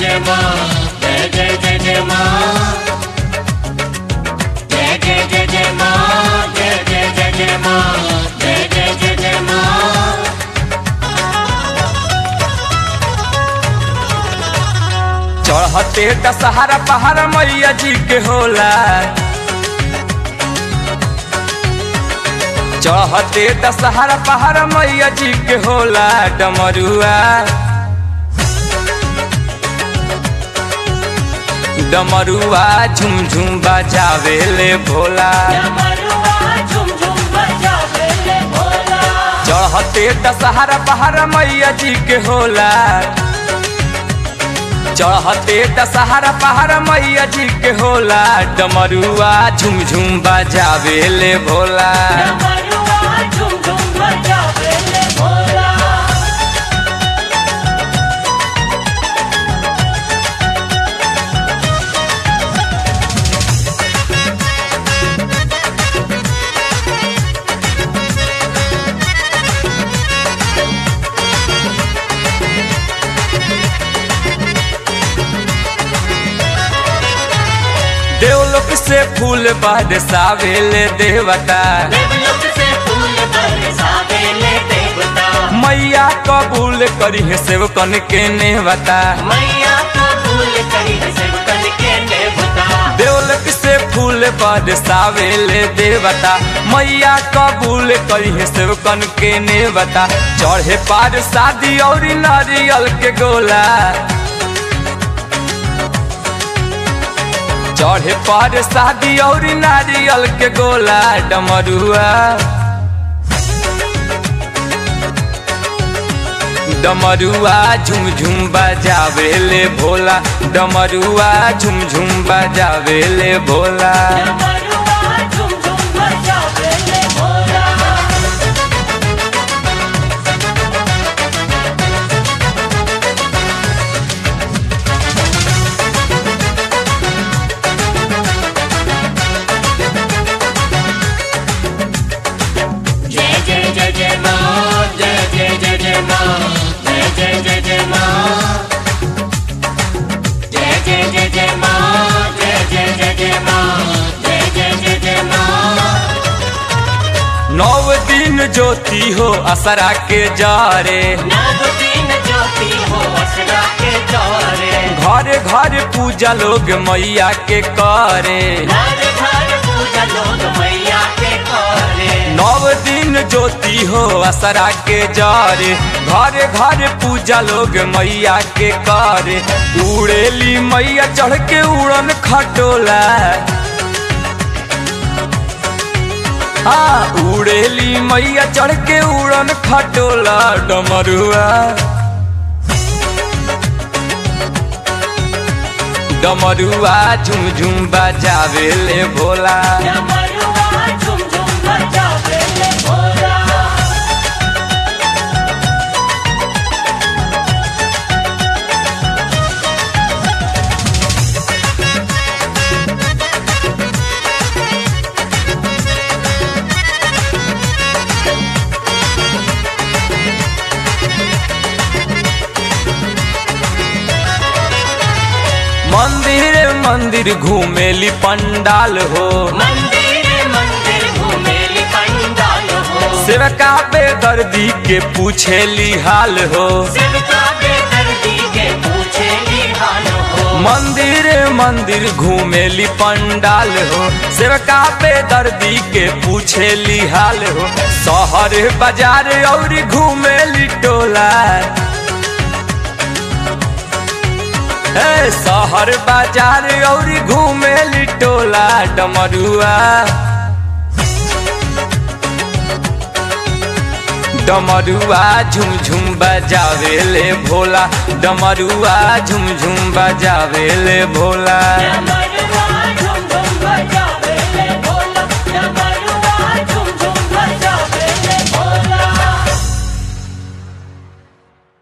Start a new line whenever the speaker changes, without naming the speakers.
जय माँ जय जय जय जय माँ जय जय जय जय माँ जय जय जय जय माँ जय जय जय जय माँ।
चढ़ते दशहरा पहाड़ मैया जी के होला, चढ़ते दशहरा पहाड़ मैया जी के होला। डमरुआ डमरुआ झुम झुम बजावे ले भोला, चढ़ते दशहरा पहाड़ मैया जी के होला, चढ़ते दशहरा पहाड़ मैया जी के होला। डमरुआ झुम झुम बजावे ले भोला, देवलोक से फूल बरसावेले देवता, मैया कबूल करी है सेवकन के नेवता। देवलोक से फूल बरसावेले देवता, मैया कबूल करी है सेवकन के नेवता। चढ़े पार शादी और नारियल के गोला, चढ़े पर शादी और नारियल के गोला। डमरुआ डमरुआ झुम झुम बजावे ले भोला, डमरुआ झुम झुम बजावे ले भोला। नौ दिन ज्योति हो असरा के जारे, घरे घरे पूजा लोग मैया के करे। नौ दिन ज्योति हो असरा के जारे, घरे घरे पूजा लोग मैया के करे। उड़ेली मैया चढ़ के उड़न खटोला, हाँ उड़ेली मैया चढ़ के उड़न खटोला। डमरुआ डमरुआ झुम झुम बजावे ले भोला, मंदिर मंदिर घूमेली पंडाल हो, सेवका बेदर्दी के पूछेली हाल हो। मंदिर मंदिर घूमेली पंडाल हो, सेवका बेदर्दी के पूछेली हाल हो। शहर बाजार और घूमेली टोला, शहर बाजार और घूमेली टोला। डमरुआ डमरुआ झुम झुम बजावे ले भोला, डमरुआ झुम झुम बजावे ले भोला।